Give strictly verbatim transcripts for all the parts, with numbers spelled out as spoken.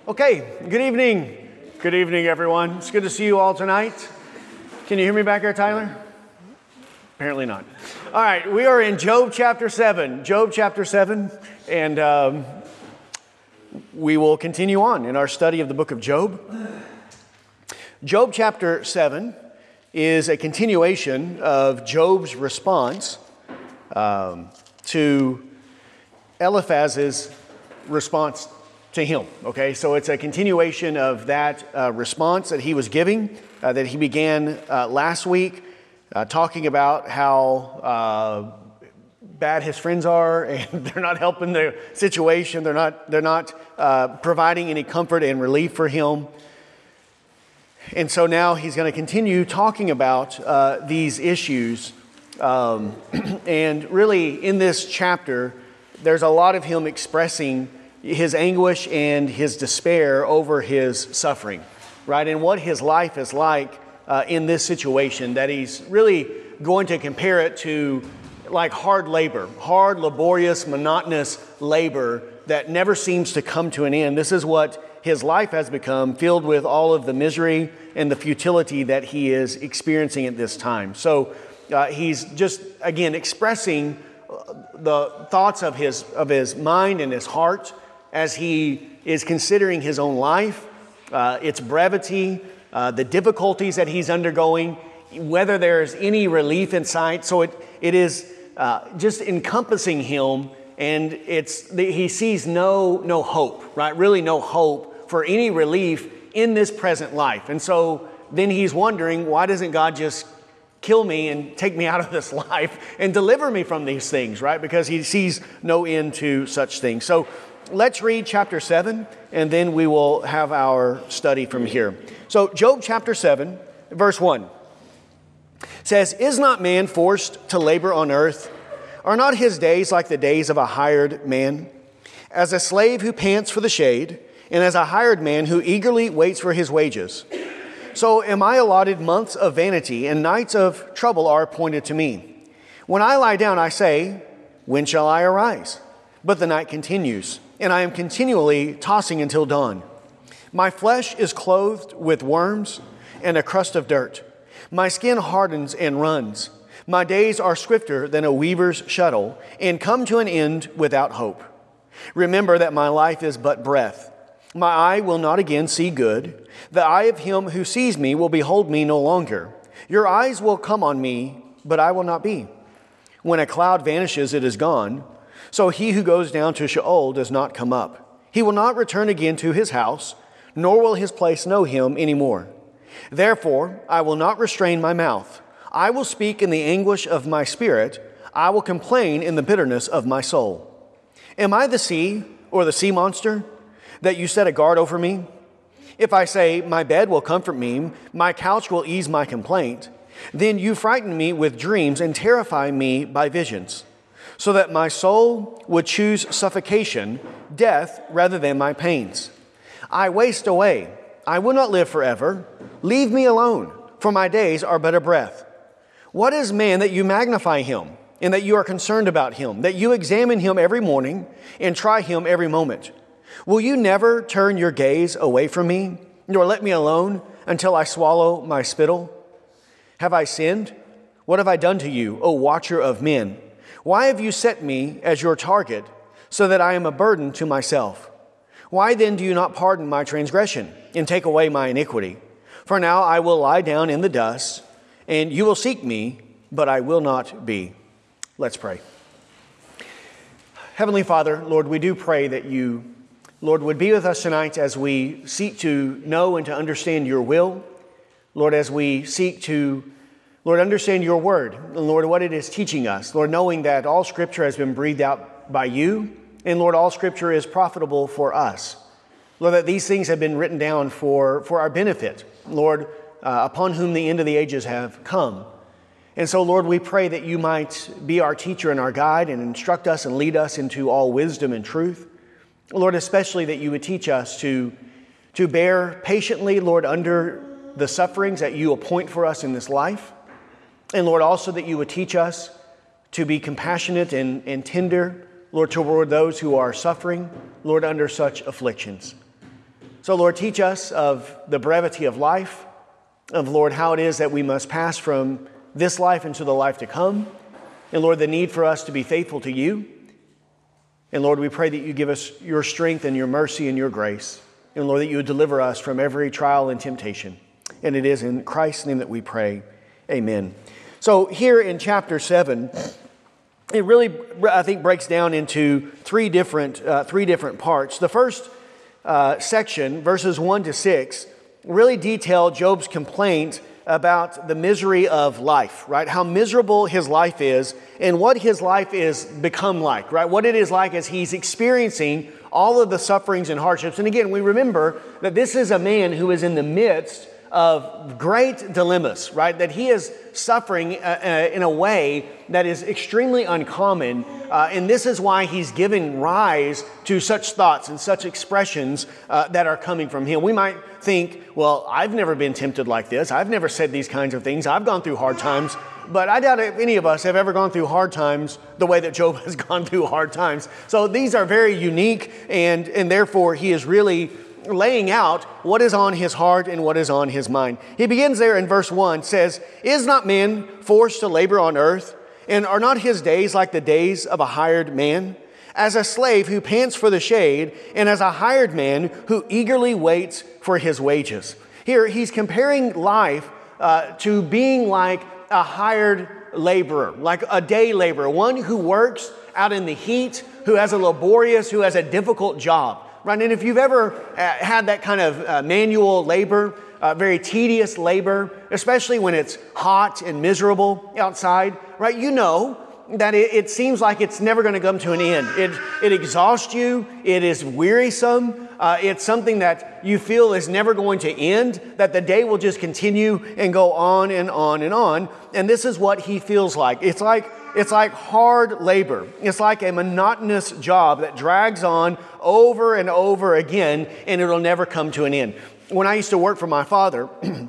Okay, good evening. Good evening, everyone. It's good to see you all tonight. Can you hear me back there, Tyler? Apparently not. All right, we are in Job chapter seven. Job chapter seven, and um, we will continue on in our study of the book of Job. Job chapter seven is a continuation of Job's response um, to Eliphaz's response to him. Okay, so it's a continuation of that uh, response that he was giving, uh, that he began uh, last week, uh, talking about how uh, bad his friends are, and they're not helping the situation. They're not. They're not uh, providing any comfort and relief for him. And so now he's going to continue talking about uh, these issues. Um, and really, in this chapter, there's a lot of him expressing his anguish and his despair over his suffering, right? And what his life is like uh, in this situation, that he's really going to compare it to like hard labor, hard, laborious, monotonous labor that never seems to come to an end. This is what his life has become, filled with all of the misery and the futility that he is experiencing at this time. So uh, he's just, again, expressing the thoughts of his of his mind and his heart as he is considering his own life, uh, its brevity, uh, the difficulties that he's undergoing, whether there's any relief in sight. So it it is uh, just encompassing him, and it's he sees no no hope, right? Really no hope for any relief in this present life. And so then he's wondering, why doesn't God just kill me and take me out of this life and deliver me from these things, right? Because he sees no end to such things. So let's read chapter seven, and then we will have our study from here. So Job chapter seven, verse one says, "Is not man forced to labor on earth? Are not his days like the days of a hired man? As a slave who pants for the shade, and as a hired man who eagerly waits for his wages. So am I allotted months of vanity, and nights of trouble are appointed to me. When I lie down, I say, when shall I arise? But the night continues, and I am continually tossing until dawn. My flesh is clothed with worms and a crust of dirt. My skin hardens and runs. My days are swifter than a weaver's shuttle, and come to an end without hope. Remember that my life is but breath. My eye will not again see good. The eye of him who sees me will behold me no longer. Your eyes will come on me, but I will not be. When a cloud vanishes, it is gone. So he who goes down to Sheol does not come up. He will not return again to his house, nor will his place know him anymore. Therefore, I will not restrain my mouth. I will speak in the anguish of my spirit. I will complain in the bitterness of my soul. Am I the sea or the sea monster, that you set a guard over me? If I say, my bed will comfort me, my couch will ease my complaint, then you frighten me with dreams and terrify me by visions, so that my soul would choose suffocation, death, rather than my pains. I waste away. I will not live forever. Leave me alone, for my days are but a breath. What is man that you magnify him, and that you are concerned about him, that you examine him every morning and try him every moment? Will you never turn your gaze away from me, nor let me alone until I swallow my spittle? Have I sinned? What have I done to you, O watcher of men? Why have you set me as your target, so that I am a burden to myself? Why then do you not pardon my transgression and take away my iniquity? For now I will lie down in the dust, and you will seek me, but I will not be." Let's pray. Heavenly Father, Lord, we do pray that you Lord, would be with us tonight as we seek to know and to understand your will. Lord, as we seek to, Lord, understand your word. And Lord, what it is teaching us. Lord, knowing that all scripture has been breathed out by you. And Lord, all scripture is profitable for us. Lord, that these things have been written down for, for our benefit. Lord, uh, upon whom the end of the ages have come. And so, Lord, we pray that you might be our teacher and our guide and instruct us and lead us into all wisdom and truth. Lord, especially that you would teach us to, to bear patiently, Lord, under the sufferings that you appoint for us in this life. And Lord, also that you would teach us to be compassionate and, and tender, Lord, toward those who are suffering, Lord, under such afflictions. So, Lord, teach us of the brevity of life, of, Lord, how it is that we must pass from this life into the life to come. And, Lord, the need for us to be faithful to you. And, Lord, we pray that you give us your strength and your mercy and your grace. And, Lord, that you would deliver us from every trial and temptation. And it is in Christ's name that we pray. Amen. So here in chapter seven, it really, I think, breaks down into three different, uh, three different parts. The first uh, section, verses one to six, really detail Job's complaint about the misery of life, right? How miserable his life is and what his life is become like, right? What it is like as he's experiencing all of the sufferings and hardships. And again, we remember that this is a man who is in the midst of great dilemmas, right? That he is suffering uh, uh, in a way that is extremely uncommon. Uh, and this is why he's giving rise to such thoughts and such expressions uh, that are coming from him. We might think, well, I've never been tempted like this. I've never said these kinds of things. I've gone through hard times. But I doubt if any of us have ever gone through hard times the way that Job has gone through hard times. So these are very unique, and, and therefore he is really laying out what is on his heart and what is on his mind. He begins there in verse one, says, "Is not man forced to labor on earth? And are not his days like the days of a hired man? As a slave who pants for the shade, and as a hired man who eagerly waits for his wages." Here he's comparing life uh, to being like a hired laborer, like a day laborer, one who works out in the heat, who has a laborious, who has a difficult job. Right, and if you've ever uh, had that kind of uh, manual labor, uh, very tedious labor, especially when it's hot and miserable outside, right, you know that it, it seems like it's never going to come to an end. It, it exhausts you. It is wearisome. Uh, it's something that you feel is never going to end, that the day will just continue and go on and on and on. And this is what he feels like. It's like It's like hard labor. It's like a monotonous job that drags on over and over again, and it'll never come to an end. When I used to work for my father,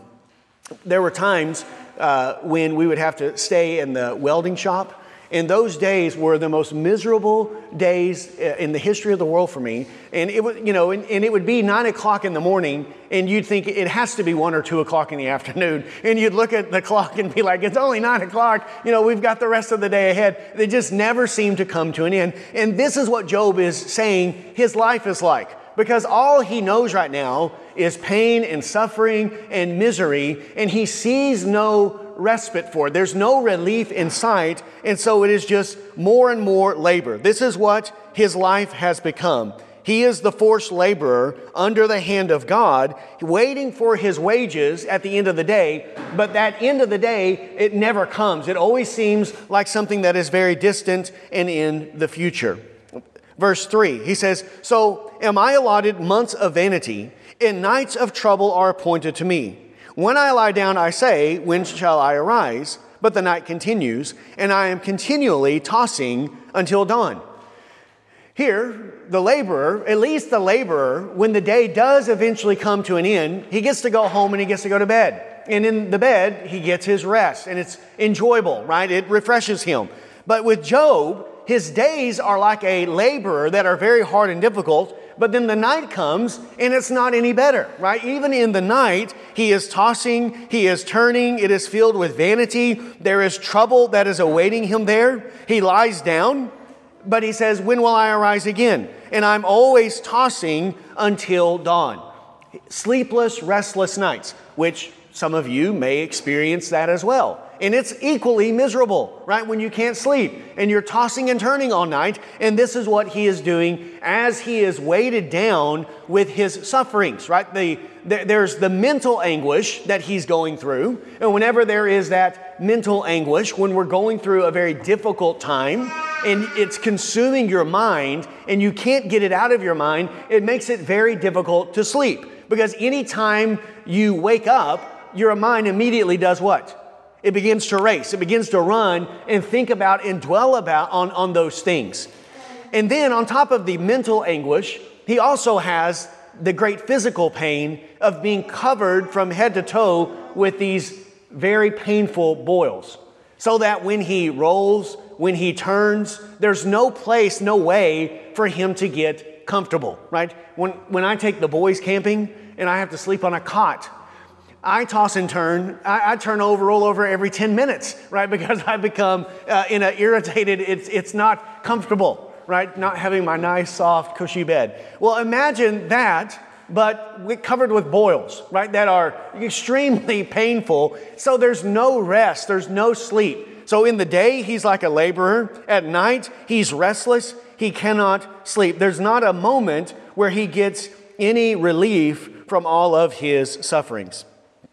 there were times uh, when we would have to stay in the welding shop. And those days were the most miserable days in the history of the world for me. And it would, you know, and, and it would be nine o'clock in the morning, and you'd think it has to be one or two o'clock in the afternoon. And you'd look at the clock and be like, it's only nine o'clock. You know, we've got the rest of the day ahead. They just never seem to come to an end. And this is what Job is saying his life is like. Because all he knows right now is pain and suffering and misery, and he sees no respite for it. There's no relief in sight, and so it is just more and more labor. This is what his life has become. He is the forced laborer under the hand of God, waiting for his wages at the end of the day, but that end of the day, it never comes. It always seems like something that is very distant and in the future. Verse three, he says, "So am I allotted months of vanity, and nights of trouble are appointed to me. When I lie down, I say, when shall I arise? But the night continues, and I am continually tossing until dawn." Here, the laborer, at least the laborer, when the day does eventually come to an end, he gets to go home and he gets to go to bed. And in the bed, he gets his rest, and it's enjoyable, right? It refreshes him. But with Job, his days are like a laborer that are very hard and difficult, but then the night comes and it's not any better, right? Even in the night, he is tossing, he is turning, it is filled with vanity. There is trouble that is awaiting him there. He lies down, but he says, when will I arise again? And I'm always tossing until dawn. Sleepless, restless nights, which some of you may experience that as well. And it's equally miserable, right? When you can't sleep and you're tossing and turning all night. And this is what he is doing as he is weighted down with his sufferings, right? The, the, there's the mental anguish that he's going through. And whenever there is that mental anguish, when we're going through a very difficult time and it's consuming your mind and you can't get it out of your mind, it makes it very difficult to sleep. Because anytime you wake up, your mind immediately does what? It begins to race. It begins to run and think about and dwell about on, on those things. And then on top of the mental anguish, he also has the great physical pain of being covered from head to toe with these very painful boils. So that when he rolls, when he turns, there's no place, no way for him to get comfortable, right? When, when I take the boys camping and I have to sleep on a cot, I toss and turn. I, I turn over, roll over every ten minutes, right? Because I become uh, in an irritated, it's, it's not comfortable, right? Not having my nice, soft, cushy bed. Well, imagine that, but covered with boils, right? That are extremely painful. So there's no rest. There's no sleep. So in the day, he's like a laborer. At night, he's restless. He cannot sleep. There's not a moment where he gets any relief from all of his sufferings.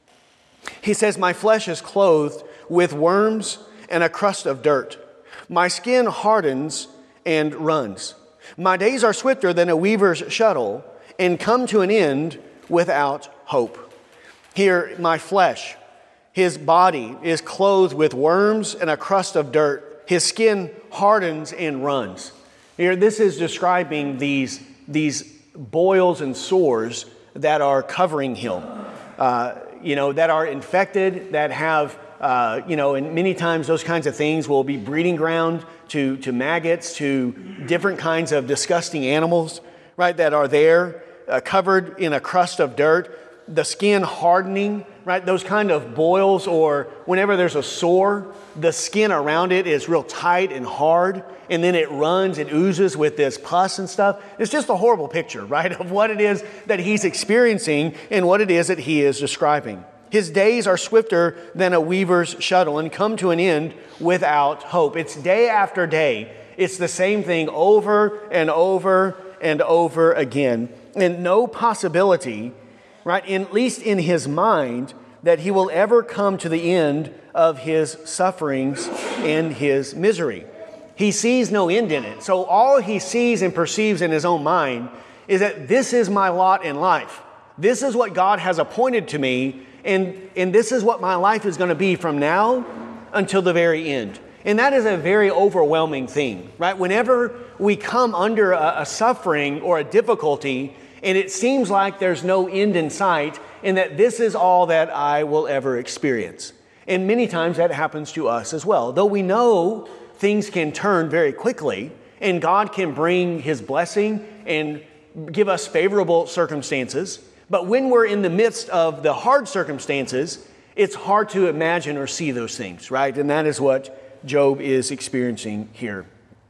He says, my flesh is clothed with worms and a crust of dirt. My skin hardens and runs. My days are swifter than a weaver's shuttle and come to an end without hope. Here, my flesh, his body is clothed with worms and a crust of dirt. His skin hardens and runs. Here, this is describing these, these boils and sores that are covering him. Uh, you know, that are infected, that have, uh, you know, and many times those kinds of things will be breeding ground to, to maggots, to different kinds of disgusting animals, right, that are there, uh, covered in a crust of dirt, the skin hardening, right, those kind of boils, or whenever there's a sore, the skin around it is real tight and hard, and then it runs, it oozes with this pus and stuff. It's just a horrible picture, right, of what it is that he's experiencing and what it is that he is describing. His days are swifter than a weaver's shuttle and come to an end without hope. It's day after day. It's the same thing over and over and over again. And no possibility, right, at least in his mind, that he will ever come to the end of his sufferings and his misery. He sees no end in it. So all he sees and perceives in his own mind is that this is my lot in life. This is what God has appointed to me, and, and this is what my life is going to be from now until the very end. And that is a very overwhelming thing, right? Whenever we come under a, a suffering or a difficulty, and it seems like there's no end in sight, and that this is all that I will ever experience. And many times that happens to us as well. Though we know things can turn very quickly, and God can bring His blessing and give us favorable circumstances. But when we're in the midst of the hard circumstances, it's hard to imagine or see those things, right? And that is what Job is experiencing here.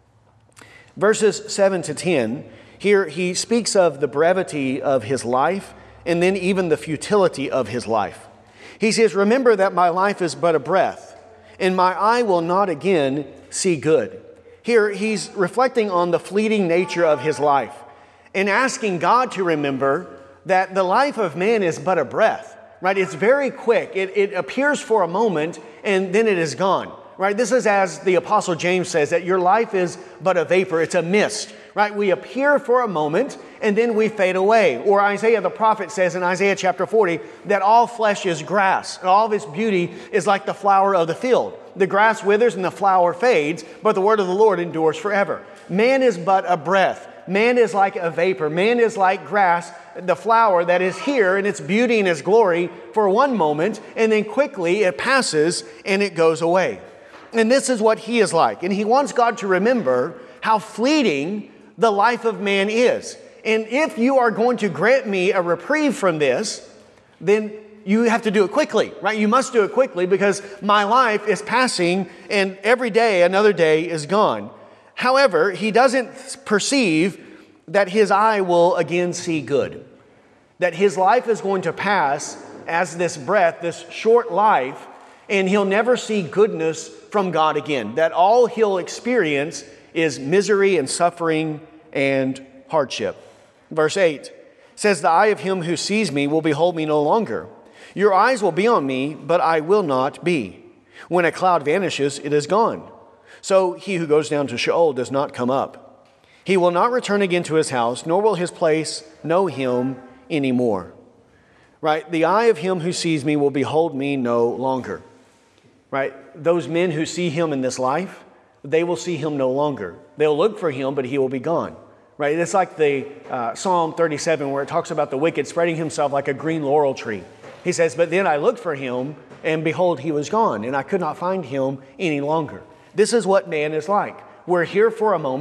Verses seven to ten, here he speaks of the brevity of his life and then even the futility of his life. He says, remember that my life is but a breath, and my eye will not again see good. Here he's reflecting on the fleeting nature of his life and asking God to remember that the life of man is but a breath, right? It's very quick. It, it appears for a moment and then it is gone, right? This is as the Apostle James says, that your life is but a vapor. It's a mist, right? We appear for a moment and then we fade away. Or Isaiah the prophet says in Isaiah chapter forty that all flesh is grass and all of its beauty is like the flower of the field. The grass withers and the flower fades, but the word of the Lord endures forever. Man is but a breath. Man is like a vapor. Man is like grass, the flower that is here in its beauty and its glory for one moment, and then quickly it passes and it goes away. And this is what he is like. And he wants God to remember how fleeting the life of man is. And if you are going to grant me a reprieve from this, then you have to do it quickly, right? You must do it quickly because my life is passing and every day, another day is gone. However, he doesn't perceive that his eye will again see good. That his life is going to pass as this breath, this short life, and he'll never see goodness from God again. That all he'll experience is misery and suffering and hardship. Verse eight says, the eye of him who sees me will behold me no longer. Your eyes will be on me, but I will not be. When a cloud vanishes, it is gone. So he who goes down to Sheol does not come up. He will not return again to his house, nor will his place know him anymore. Right? The eye of him who sees me will behold me no longer. Right? Those men who see him in this life, they will see him no longer. They'll look for him, but he will be gone. Right? It's like the uh, Psalm thirty-seven where it talks about the wicked spreading himself like a green laurel tree. He says, but then I looked for him, and behold, he was gone, and I could not find him any longer. This is what man is like. We're here for a moment,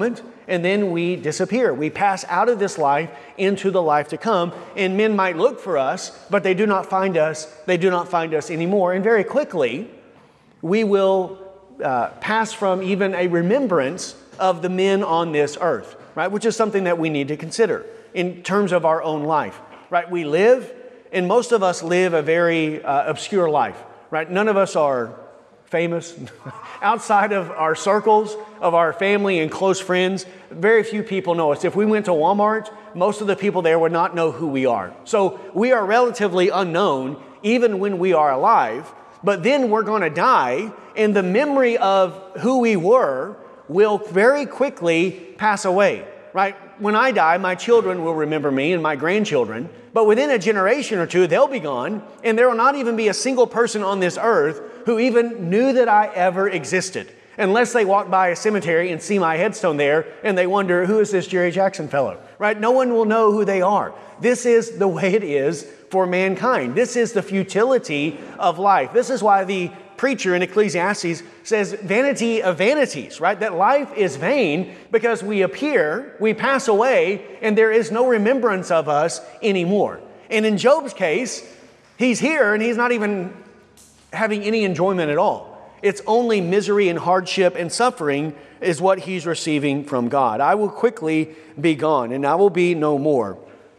and then we disappear. We pass out of this life into the life to come, and men might look for us, but they do not find us. They do not find us anymore. And very quickly, we will uh, pass from even a remembrance of the men on this earth, right? Which is something that we need to consider in terms of our own life, right? We live, and most of us live a very uh, obscure life, right? None of us are famous. Outside of our circles, of our family and close friends, very few people know us. If we went to Walmart, most of the people there would not know who we are. So we are relatively unknown even when we are alive, but then we're going to die, and the memory of who we were will very quickly pass away, right? When I die, my children will remember me and my grandchildren, but within a generation or two, they'll be gone, and there will not even be a single person on this earth who even knew that I ever existed, unless they walk by a cemetery and see my headstone there, and they wonder, who is this Jerry Jackson fellow, right? No one will know who they are. This is the way it is for mankind. This is the futility of life. This is why the preacher in Ecclesiastes says, vanity of vanities, right? That life is vain because we appear, we pass away, and there is no remembrance of us anymore. And in Job's case, he's here and he's not even having any enjoyment at all. It's only misery and hardship and suffering is what he's receiving from God. I will quickly be gone, and I will be no more.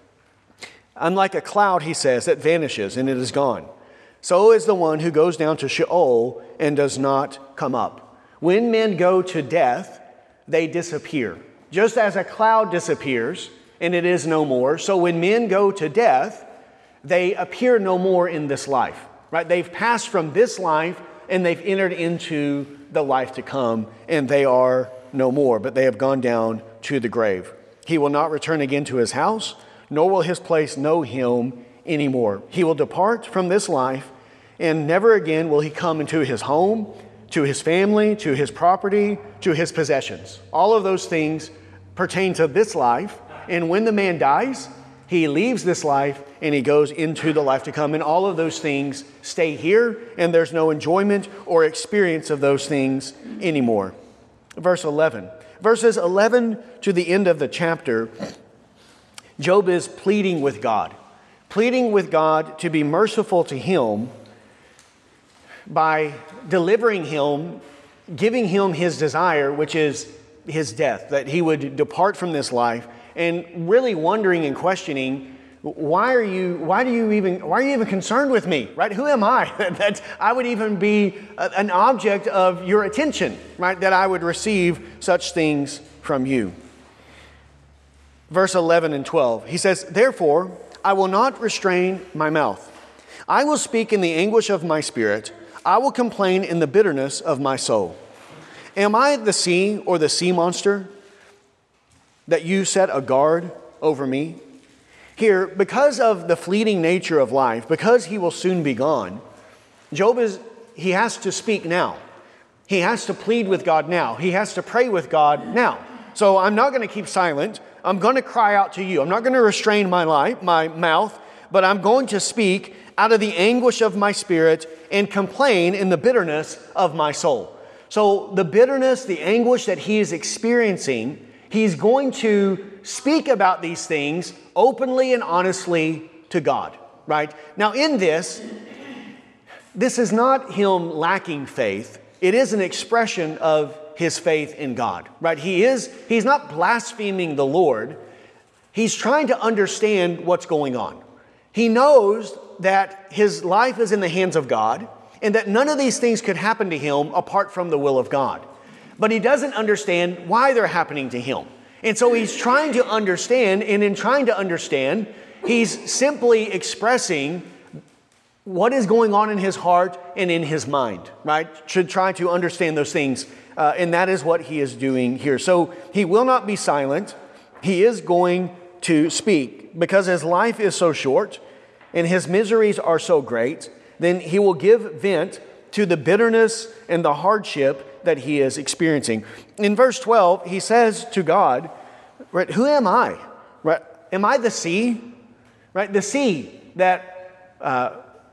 I'm like a cloud, he says, that vanishes and it is gone. So is the one who goes down to Sheol and does not come up. When men go to death, they disappear. Just as a cloud disappears and it is no more, so when men go to death, they appear no more in this life. Right? They've passed from this life and they've entered into the life to come, and they are no more, but they have gone down to the grave. He will not return again to his house, nor will his place know him anymore. He will depart from this life, and never again will he come into his home, to his family, to his property, to his possessions. All of those things pertain to this life, and when the man dies, he leaves this life and he goes into the life to come. And all of those things stay here, and there's no enjoyment or experience of those things anymore. Verse eleven. Verses eleven to the end of the chapter, Job is pleading with God. Pleading with God to be merciful to him by delivering him, giving him his desire, which is his death, that he would depart from this life. And really wondering and questioning, why are you, why do you even, why are you even concerned with me, right? Who am I that I would even be a, an object of your attention, right? That I would receive such things from you. Verse eleven and twelve, he says, therefore, I will not restrain my mouth. I will speak in the anguish of my spirit. I will complain in the bitterness of my soul. Am I the sea or the sea monster, that you set a guard over me? Here, because of the fleeting nature of life, because he will soon be gone, Job is, he has to speak now. He has to plead with God now. He has to pray with God now. So I'm not going to keep silent. I'm going to cry out to you. I'm not going to restrain my life, my mouth, but I'm going to speak out of the anguish of my spirit and complain in the bitterness of my soul. So the bitterness, the anguish that he is experiencing, he's going to speak about these things openly and honestly to God, right? Now in this, this is not him lacking faith. It is an expression of his faith in God, right? He is, he's not blaspheming the Lord. He's trying to understand what's going on. He knows that his life is in the hands of God and that none of these things could happen to him apart from the will of God. But he doesn't understand why they're happening to him. And so he's trying to understand, and in trying to understand, he's simply expressing what is going on in his heart and in his mind, right? Should try to understand those things. Uh, and that is what he is doing here. So he will not be silent. He is going to speak because his life is so short and his miseries are so great. Then he will give vent to the bitterness and the hardship that he is experiencing. In verse twelve, he says to God, right, who am I? Right? Am I the sea? Right? The sea that uh,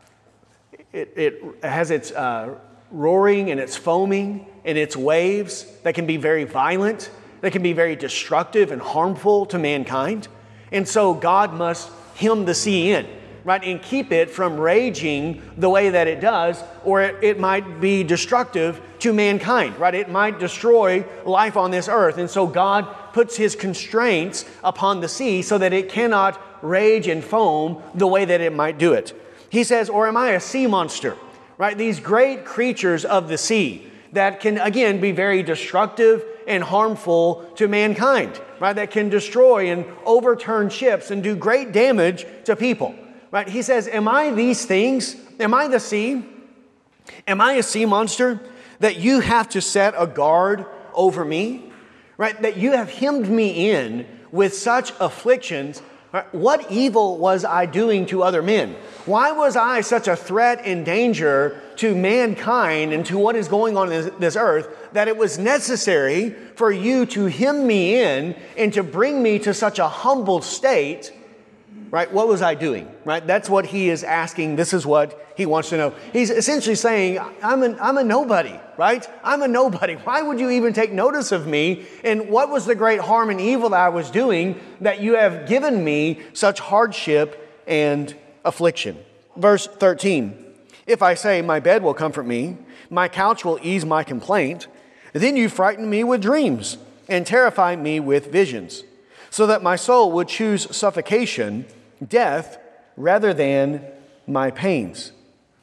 it, it has its uh, roaring and its foaming and its waves that can be very violent. that can be very destructive and harmful to mankind. And so God must hem the sea in, right, and keep it from raging the way that it does, or it, it might be destructive to mankind, right? It might destroy life on this earth. And so God puts his constraints upon the sea so that it cannot rage and foam the way that it might do it. He says, or am I a sea monster, right? These great creatures of the sea that can, again, be very destructive and harmful to mankind, right? That can destroy and overturn ships and do great damage to people, right? He says, am I these things? Am I the sea? Am I a sea monster that you have to set a guard over me, right? That you have hemmed me in with such afflictions. Right? What evil was I doing to other men? Why was I such a threat and danger to mankind and to what is going on in this, this earth that it was necessary for you to hem me in and to bring me to such a humble state? Right? What was I doing? Right? That's what he is asking. This is what he wants to know. He's essentially saying, I'm a, I'm a nobody, right? I'm a nobody. Why would you even take notice of me? And what was the great harm and evil that I was doing that you have given me such hardship and affliction? Verse thirteen, if I say my bed will comfort me, my couch will ease my complaint, then you frighten me with dreams and terrify me with visions, so that my soul would choose suffocation, death, rather than my pains.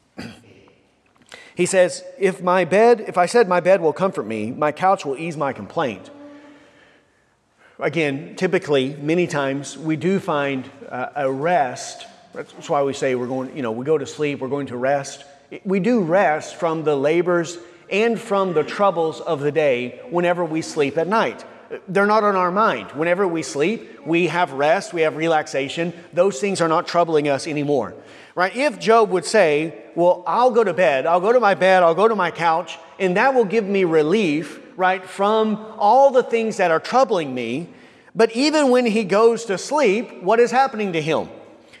He says, if my bed, if I said my bed will comfort me, my couch will ease my complaint. Again, typically, many times, we do find uh, a rest. That's why we say we're going, you know, we go to sleep, we're going to rest. We do rest from the labors and from the troubles of the day whenever we sleep at night. They're not on our mind. Whenever we sleep, we have rest, we have relaxation. Those things are not troubling us anymore, right? If Job would say, well, I'll go to bed, I'll go to my bed, I'll go to my couch, and that will give me relief, right, from all the things that are troubling me. But even when he goes to sleep, what is happening to him?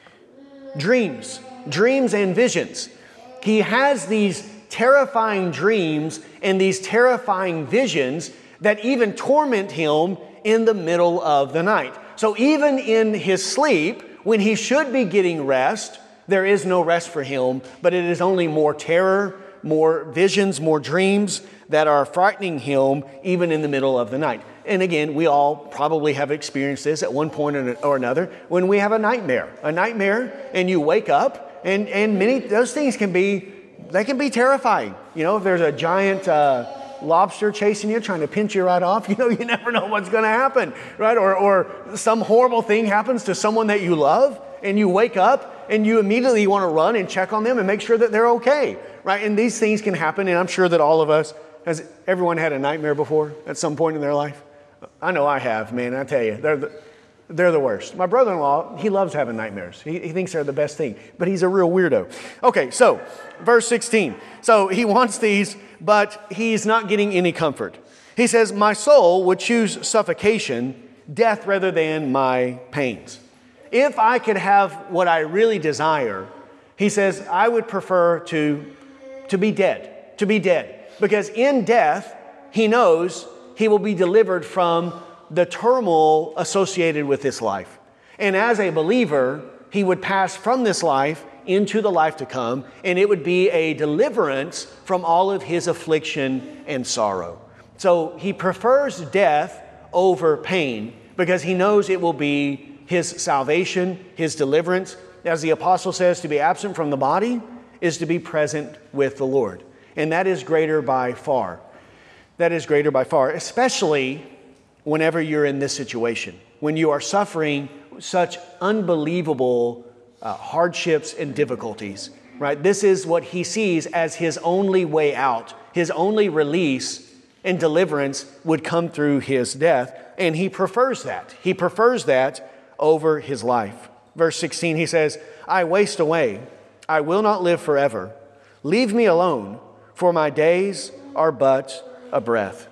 Dreams, dreams and visions. He has these terrifying dreams and these terrifying visions that even torment him in the middle of the night. So even in his sleep, when he should be getting rest, there is no rest for him, but it is only more terror, more visions, more dreams that are frightening him even in the middle of the night. And again, we all probably have experienced this at one point or another when we have a nightmare. A nightmare and you wake up and, and many, those things can be, they can be terrifying. You know, if there's a giant uh, lobster chasing you, trying to pinch you right off, you know, you never know what's going to happen, right? Or, or some horrible thing happens to someone that you love and you wake up and you immediately want to run and check on them and make sure that they're okay, right? And these things can happen, and I'm sure that all of us, has everyone had a nightmare before at some point in their life? I know I have, man, I tell you, they're the, they're the worst. My brother-in-law, he loves having nightmares. He, he thinks they're the best thing, but he's a real weirdo. Okay, so verse sixteen. So he wants these, but he's not getting any comfort. He says, my soul would choose suffocation, death rather than my pains. If I could have what I really desire, he says, I would prefer to, to be dead, to be dead. Because in death, he knows he will be delivered from the turmoil associated with this life. And as a believer, he would pass from this life into the life to come, and it would be a deliverance from all of his affliction and sorrow. So he prefers death over pain because he knows it will be his salvation, his deliverance. As the apostle says, to be absent from the body is to be present with the Lord. And that is greater by far. That is greater by far, especially whenever you're in this situation, when you are suffering such unbelievable uh, hardships and difficulties, right? This is what he sees as his only way out. His only release and deliverance would come through his death. And he prefers that. He prefers that over his life. Verse sixteen, he says, I waste away. I will not live forever. Leave me alone, for my days are but a breath.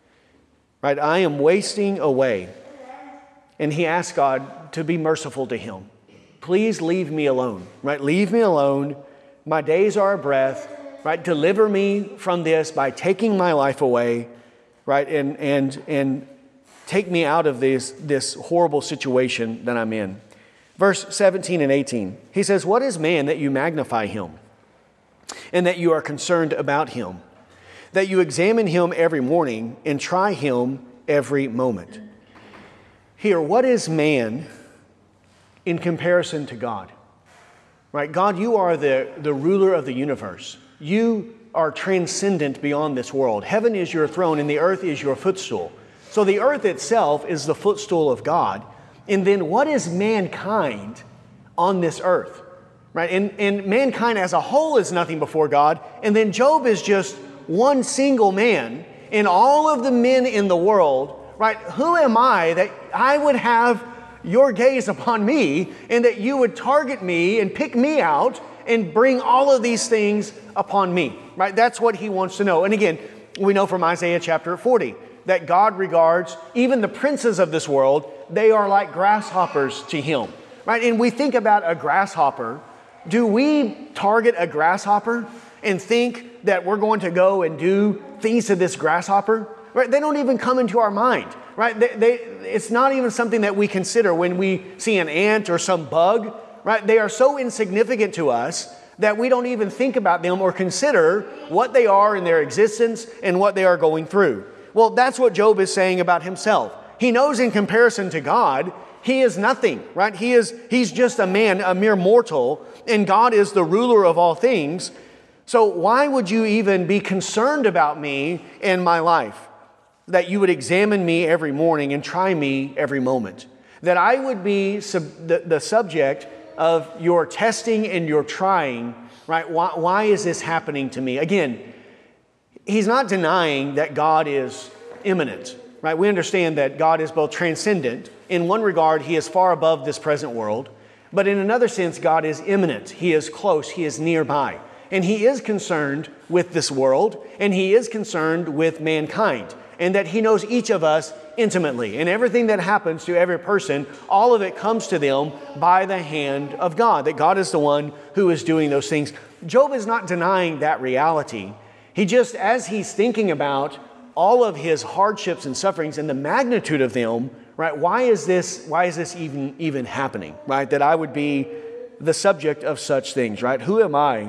Right? I am wasting away. And he asks God to be merciful to him. Please leave me alone. Right? Leave me alone. My days are a breath. Right? Deliver me from this by taking my life away. Right? And and and take me out of this, this horrible situation that I'm in. Verse seventeen and eighteen, he says, what is man that you magnify him, and that you are concerned about him, that you examine him every morning and try him every moment? Here, what is man in comparison to God? Right? God, you are the, the ruler of the universe. You are transcendent beyond this world. Heaven is your throne and the earth is your footstool. So the earth itself is the footstool of God. And then what is mankind on this earth? Right? And, and mankind as a whole is nothing before God. And then Job is just one single man in all of the men in the world. Right? Who am I that I would have your gaze upon me and that you would target me and pick me out and bring all of these things upon me? Right? That's what he wants to know. And again, we know from Isaiah chapter forty that God regards even the princes of this world, they are like grasshoppers to him. Right? And we think about a grasshopper. Do we target a grasshopper and think that we're going to go and do things to this grasshopper? Right? They don't even come into our mind. Right? They, they, it's not even something that we consider when we see an ant or some bug. Right? They are so insignificant to us that we don't even think about them or consider what they are in their existence and what they are going through. Well, that's what Job is saying about himself. He knows in comparison to God, he is nothing, right? He is, he's just a man, a mere mortal, and God is the ruler of all things. So why would you even be concerned about me and my life? That you would examine me every morning and try me every moment. That I would be sub- the, the subject of your testing and your trying, right? Why, why is this happening to me? Again, he's not denying that God is immanent, right? We understand that God is both transcendent. In one regard, he is far above this present world. But in another sense, God is immanent. He is close. He is nearby. And he is concerned with this world. And he is concerned with mankind. And that he knows each of us intimately. And everything that happens to every person, all of it comes to them by the hand of God. That God is the one who is doing those things. Job is not denying that reality. He just, as he's thinking about all of his hardships and sufferings and the magnitude of them, right? Why is this, why is this even, even happening, right? That I would be the subject of such things, right? Who am I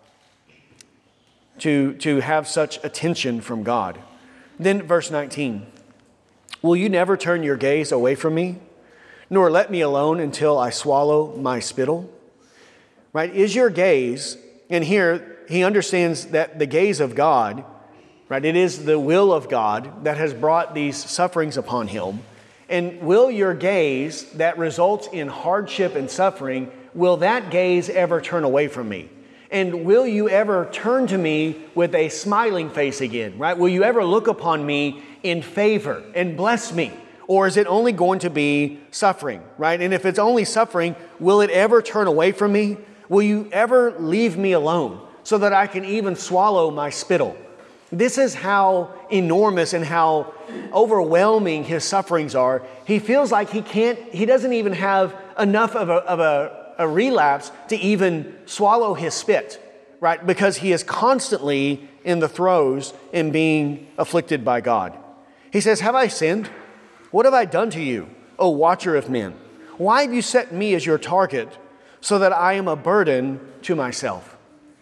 to, to have such attention from God? Then verse nineteen, will you never turn your gaze away from me, nor let me alone until I swallow my spittle? Right? Is your gaze, and here he understands that the gaze of God, right? It is the will of God that has brought these sufferings upon him. And will your gaze that results in hardship and suffering, will that gaze ever turn away from me? And will you ever turn to me with a smiling face again, right? Will you ever look upon me in favor and bless me? Or is it only going to be suffering, right? And if it's only suffering, will it ever turn away from me? Will you ever leave me alone so that I can even swallow my spittle? This is how enormous and how overwhelming his sufferings are. He feels like he can't, he doesn't even have enough of a, of a, a relapse to even swallow his spit, right? Because he is constantly in the throes and being afflicted by God. He says, have I sinned? What have I done to you, O watcher of men? Why have you set me as your target so that I am a burden to myself?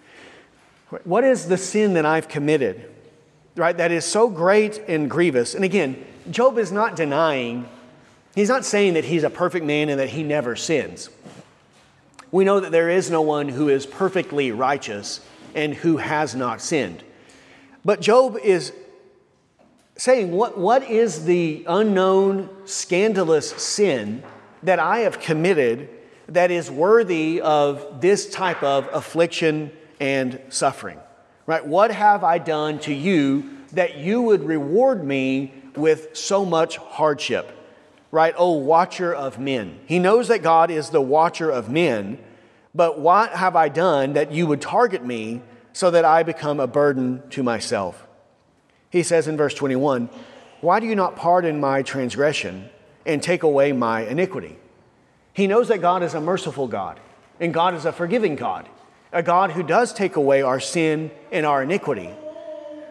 What is the sin that I've committed, right, that is so great and grievous? And again, Job is not denying, he's not saying that he's a perfect man and that he never sins. We know that there is no one who is perfectly righteous and who has not sinned. But Job is saying, what, what is the unknown, scandalous sin that I have committed that is worthy of this type of affliction and suffering, right? What have I done to you that you would reward me with so much hardship, right? Oh, watcher of men. He knows that God is the watcher of men, but what have I done that you would target me so that I become a burden to myself? He says in verse twenty-one, why do you not pardon my transgression and take away my iniquity? He knows that God is a merciful God and God is a forgiving God, a God who does take away our sin and our iniquity.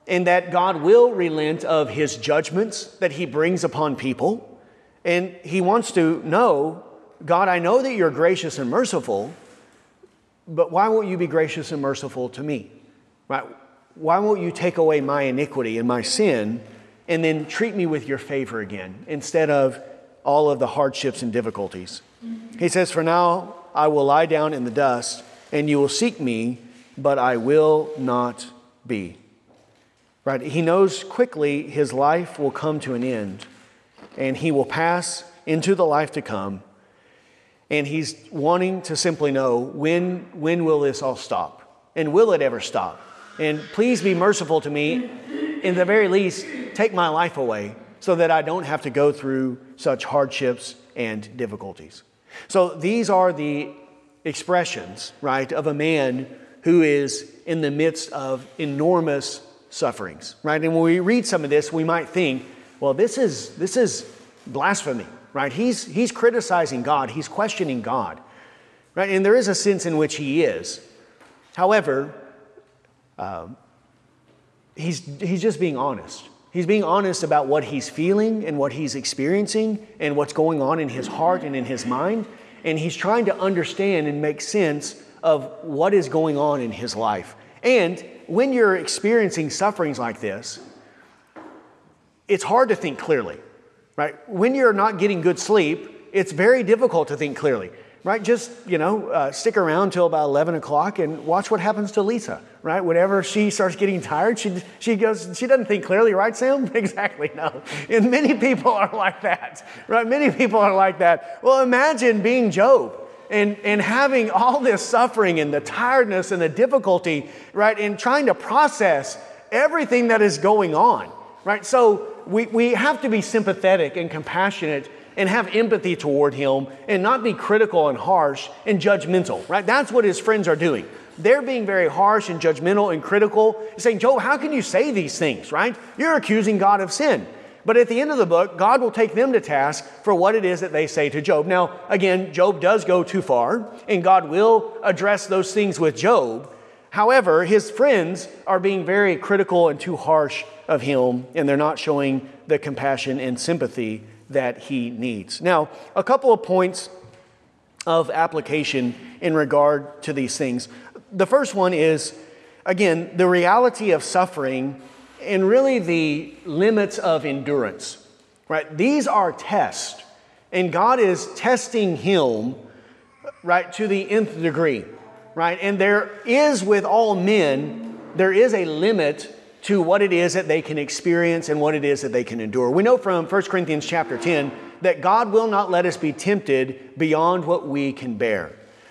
and that God will relent of his judgments that he brings upon people. And he wants to know, God, I know that you're gracious and merciful, but why won't you be gracious and merciful to me? Right? Why won't you take away my iniquity and my sin and then treat me with your favor again instead of all of the hardships and difficulties? He says, for now I will lie down in the dust and you will seek me, but I will not be. Right? He knows quickly his life will come to an end and he will pass into the life to come. And he's wanting to simply know, when, when will this all stop? And will it ever stop? And please be merciful to me. In the very least, take my life away so that I don't have to go through such hardships and difficulties. So these are the expressions, right, of a man who is in the midst of enormous sufferings, right? And when we read some of this, we might think, well, this is this is blasphemy, right? He's he's criticizing God, he's questioning God, right? And there is a sense in which he is. However, uh, he's he's just being honest. He's being honest about what he's feeling and what he's experiencing and what's going on in his heart and in his mind. And he's trying to understand and make sense of what is going on in his life. And when you're experiencing sufferings like this, it's hard to think clearly, right? When you're not getting good sleep, it's very difficult to think clearly, right? Just, you know, uh, stick around till about eleven o'clock and watch what happens to Lisa, right? Whenever she starts getting tired, she she goes, she doesn't think clearly, right, Sam? Exactly, no. And many people are like that, right? Many people are like that. Well, imagine being Job. And, and having all this suffering and the tiredness and the difficulty, right, and trying to process everything that is going on, right? So we, we have to be sympathetic and compassionate and have empathy toward him and not be critical and harsh and judgmental, right? That's what his friends are doing. They're being very harsh and judgmental and critical, saying, Job, how can you say these things, right? You're accusing God of sin. But at the end of the book, God will take them to task for what it is that they say to Job. Now, again, Job does go too far, and God will address those things with Job. However, his friends are being very critical and too harsh of him, and they're not showing the compassion and sympathy that he needs. Now, a couple of points of application in regard to these things. The first one is, again, the reality of suffering and really the limits of endurance, right? These are tests, and God is testing him, right, to the nth degree, right? And there is with all men, there is a limit to what it is that they can experience and what it is that they can endure. We know from First Corinthians chapter ten that God will not let us be tempted beyond what we can bear.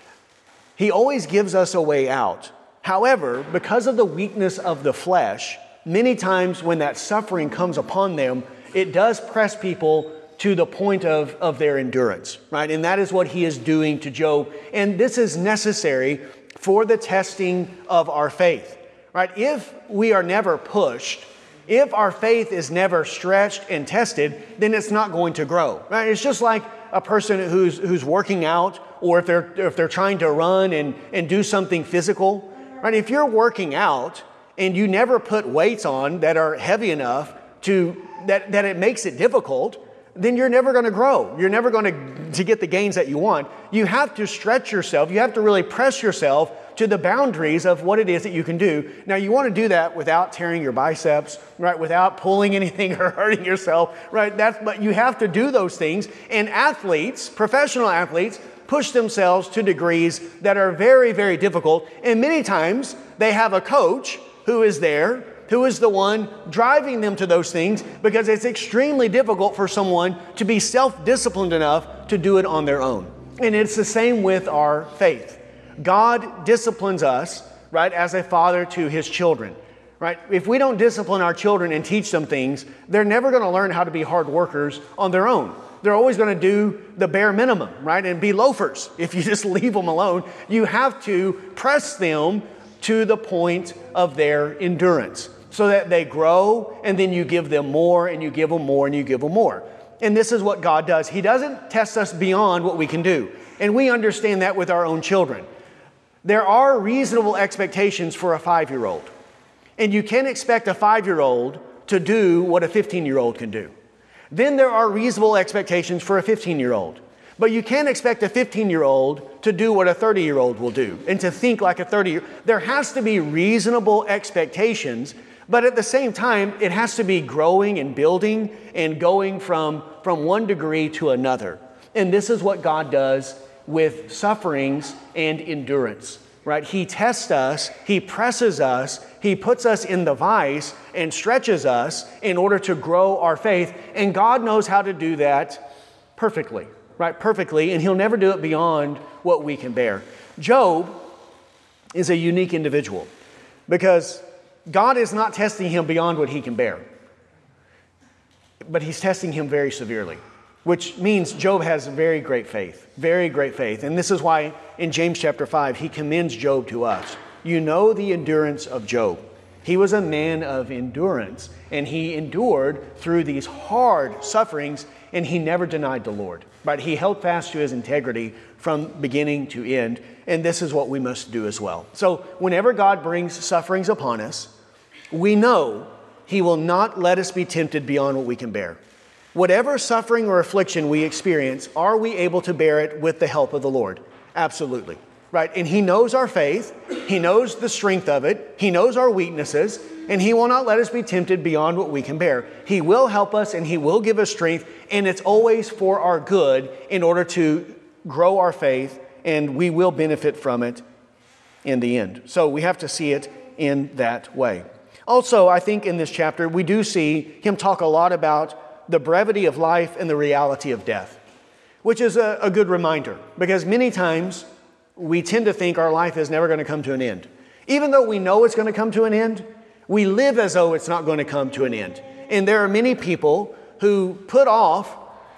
He always gives us a way out. However, because of the weakness of the flesh, many times when that suffering comes upon them, it does press people to the point of, of their endurance, right? And that is what he is doing to Job. And this is necessary for the testing of our faith, right? If we are never pushed, if our faith is never stretched and tested, then it's not going to grow, right? It's just like a person who's, who's working out, or if they're, if they're trying to run and, and do something physical, right? If you're working out, and you never put weights on that are heavy enough to that, that it makes it difficult, then you're never going to grow. You're never going to, to get the gains that you want. You have to stretch yourself. You have to really press yourself to the boundaries of what it is that you can do. Now, you want to do that without tearing your biceps, right? Without pulling anything or hurting yourself, right? That's, but you have to do those things. And athletes, professional athletes, push themselves to degrees that are very, very difficult. And many times they have a coach who is there, who is the one driving them to those things, because it's extremely difficult for someone to be self-disciplined enough to do it on their own. And it's the same with our faith. God disciplines us, right, as a father to his children, right? If we don't discipline our children and teach them things, they're never going to learn how to be hard workers on their own. They're always going to do the bare minimum, right, and be loafers if you just leave them alone. You have to press them to the point of their endurance so that they grow, and then you give them more and you give them more and you give them more. And this is what God does. He doesn't test us beyond what we can do. And we understand that with our own children. There are reasonable expectations for a five-year-old. And you can't expect a five-year-old to do what a fifteen-year-old can do. Then there are reasonable expectations for a fifteen-year-old. But you can't expect a fifteen-year-old to do what a thirty-year-old will do and to think like a thirty-year-old. There has to be reasonable expectations, but at the same time, it has to be growing and building and going from, from one degree to another. And this is what God does with sufferings and endurance, right? He tests us, He presses us, He puts us in the vice and stretches us in order to grow our faith. And God knows how to do that perfectly, right? Perfectly, and He'll never do it beyond what we can bear. Job is a unique individual because God is not testing him beyond what he can bear, but He's testing him very severely, which means Job has very great faith, very great faith. And this is why in James chapter five, he commends Job to us. You know the endurance of Job. He was a man of endurance, and he endured through these hard sufferings, and he never denied the Lord. But he held fast to his integrity from beginning to end, and this is what we must do as well. So whenever God brings sufferings upon us, we know He will not let us be tempted beyond what we can bear. Whatever suffering or affliction we experience, are we able to bear it with the help of the Lord? Absolutely. Right? And He knows our faith. He knows the strength of it. He knows our weaknesses. And He will not let us be tempted beyond what we can bear. He will help us and He will give us strength. And it's always for our good in order to grow our faith. And we will benefit from it in the end. So we have to see it in that way. Also, I think in this chapter, we do see him talk a lot about the brevity of life and the reality of death, which is a, a good reminder, because many times we tend to think our life is never going to come to an end. Even though we know it's going to come to an end, we live as though it's not going to come to an end. And there are many people who put off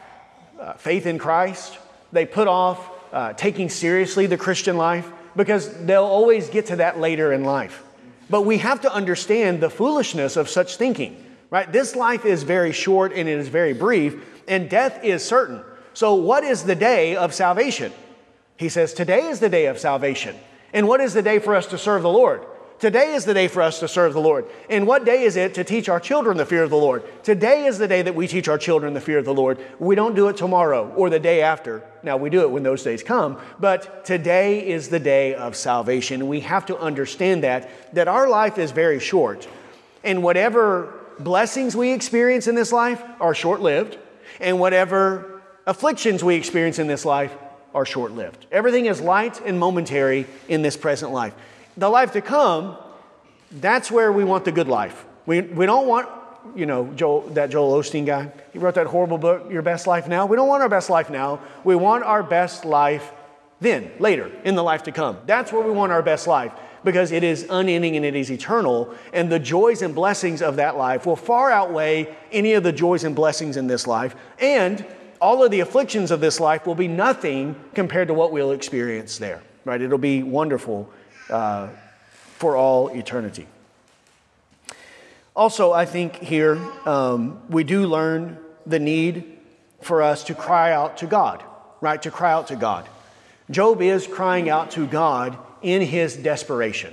uh, faith in Christ. They put off uh, taking seriously the Christian life because they'll always get to that later in life. But we have to understand the foolishness of such thinking, right? This life is very short and it is very brief, and death is certain. So what is the day of salvation? He says, today is the day of salvation. And what is the day for us to serve the Lord? Today is the day for us to serve the Lord. And what day is it to teach our children the fear of the Lord? Today is the day that we teach our children the fear of the Lord. We don't do it tomorrow or the day after. Now, we do it when those days come, but today is the day of salvation. We have to understand that, that our life is very short. And whatever blessings we experience in this life are short-lived, and whatever afflictions we experience in this life are short-lived. Everything is light and momentary in this present life. The life to come, that's where we want the good life. We, we don't want, you know, Joel, that Joel Osteen guy. He wrote that horrible book, Your Best Life Now. We don't want our best life now. We want our best life then, later, in the life to come. That's where we want our best life, because it is unending and it is eternal. And the joys and blessings of that life will far outweigh any of the joys and blessings in this life. And all of the afflictions of this life will be nothing compared to what we'll experience there, right? It'll be wonderful Uh, for all eternity. Also, I think here um, we do learn the need for us to cry out to God, right? To cry out to God. Job is crying out to God in his desperation.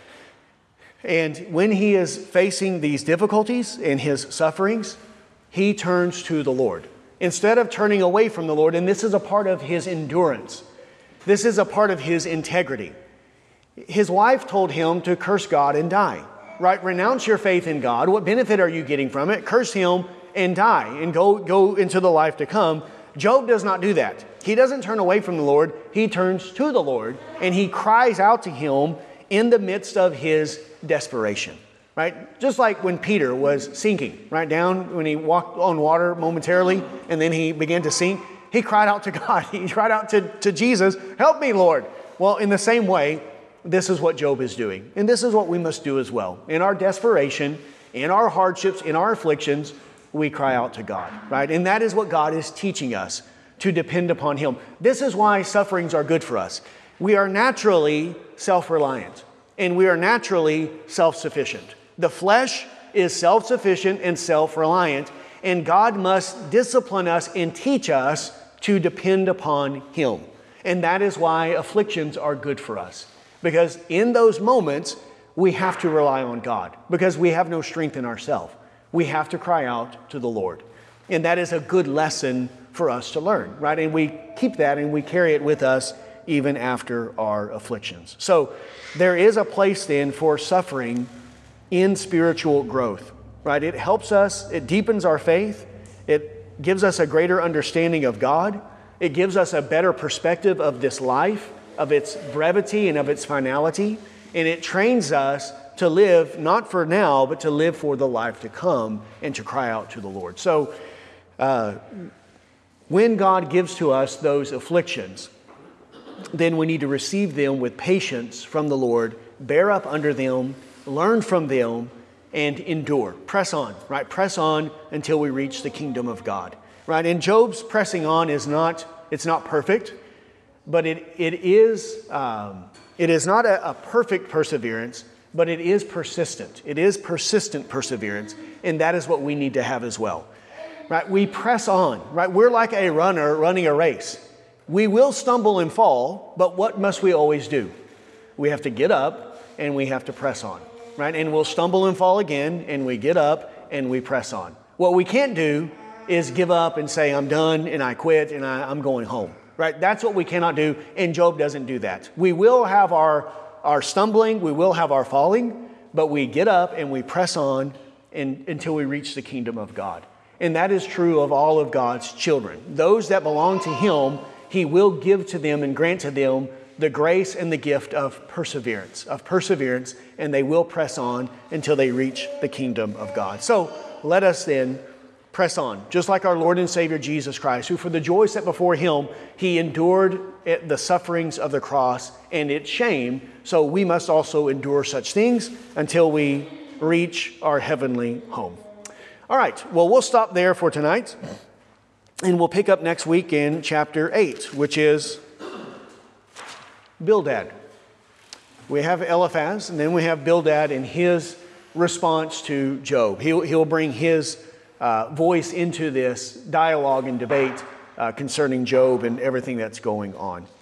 And when he is facing these difficulties and his sufferings, he turns to the Lord instead of turning away from the Lord. And this is a part of his endurance. This is a part of his integrity. His wife told him to curse God and die, right? Renounce your faith in God. What benefit are you getting from it? Curse Him and die and go, go into the life to come. Job does not do that. He doesn't turn away from the Lord. He turns to the Lord and he cries out to Him in the midst of his desperation, right? Just like when Peter was sinking, right down when he walked on water momentarily and then he began to sink. He cried out to God. He cried out to, to Jesus, help me, Lord. Well, in the same way, this is what Job is doing. And this is what we must do as well. In our desperation, in our hardships, in our afflictions, we cry out to God, right? And that is what God is teaching us, to depend upon Him. This is why sufferings are good for us. We are naturally self-reliant, and we are naturally self-sufficient. The flesh is self-sufficient and self-reliant, and God must discipline us and teach us to depend upon Him. And that is why afflictions are good for us. Because in those moments, we have to rely on God because we have no strength in ourselves. We have to cry out to the Lord. And that is a good lesson for us to learn, right? And we keep that and we carry it with us even after our afflictions. So there is a place then for suffering in spiritual growth, right? It helps us, it deepens our faith, it gives us a greater understanding of God, it gives us a better perspective of this life, of its brevity and of its finality, and it trains us to live not for now, but to live for the life to come and to cry out to the Lord. So uh, when God gives to us those afflictions, then we need to receive them with patience from the Lord, bear up under them, learn from them, and endure. Press on, right? Press on until we reach the kingdom of God, right? And Job's pressing on is not, it's not perfect, but it it is um, it is not a, a perfect perseverance, but it is persistent. It is persistent perseverance, and that is what we need to have as well, right? We press on, right? We're like a runner running a race. We will stumble and fall, but what must we always do? We have to get up and we have to press on, right? And we'll stumble and fall again, and we get up and we press on. What we can't do is give up and say, I'm done and I quit and I, I'm going home, right? That's what we cannot do, and Job doesn't do that. We will have our, our stumbling, we will have our falling, but we get up and we press on in, until we reach the kingdom of God. And that is true of all of God's children. Those that belong to Him, He will give to them and grant to them the grace and the gift of perseverance, of perseverance, and they will press on until they reach the kingdom of God. So let us then press on, just like our Lord and Savior Jesus Christ, who for the joy set before Him, He endured the sufferings of the cross and its shame. So we must also endure such things until we reach our heavenly home. All right, well, we'll stop there for tonight. And we'll pick up next week in chapter eight, which is Bildad. We have Eliphaz, and then we have Bildad and his response to Job. He'll, he'll bring his uh, voice into this dialogue and debate uh, concerning Job and everything that's going on.